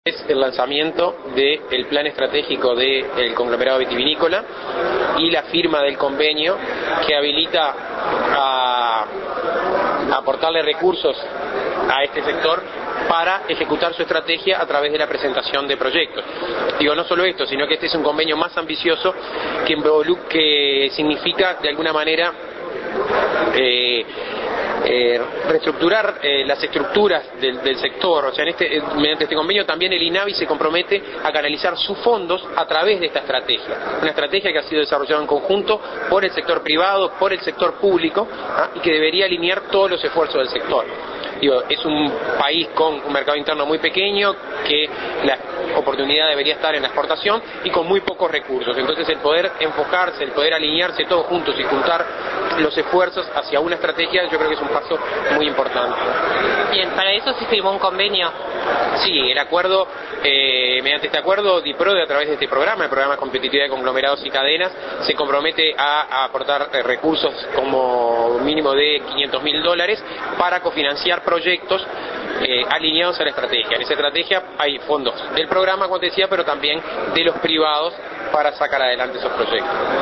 Es el lanzamiento del plan estratégico del conglomerado vitivinícola y la firma del convenio que habilita a aportarle recursos a este sector para ejecutar su estrategia a través de la presentación de proyectos. Digo, no solo esto, sino que este es un convenio más ambicioso que significa de alguna manera reestructurar las estructuras del sector. O sea, mediante este convenio también el INAVI se compromete a canalizar sus fondos a través de esta estrategia. Una estrategia que ha sido desarrollada en conjunto por el sector privado, por el sector público, y que debería alinear todos los esfuerzos del sector. Digo, es un país con un mercado interno muy pequeño, que la oportunidad debería estar en la exportación y con muy pocos recursos. Entonces el poder enfocarse, el poder alinearse todos juntos y juntar los esfuerzos hacia una estrategia, yo creo que es un paso muy importante. Bien, para eso se firmó un convenio. Sí, el acuerdo, mediante este acuerdo, DIPRODE, a través de este programa, el programa de competitividad de conglomerados y cadenas, se compromete a aportar recursos como mínimo de $500.000 para cofinanciar proyectos alineados a la estrategia. En esa estrategia hay fondos del programa, como te decía, pero también de los privados para sacar adelante esos proyectos.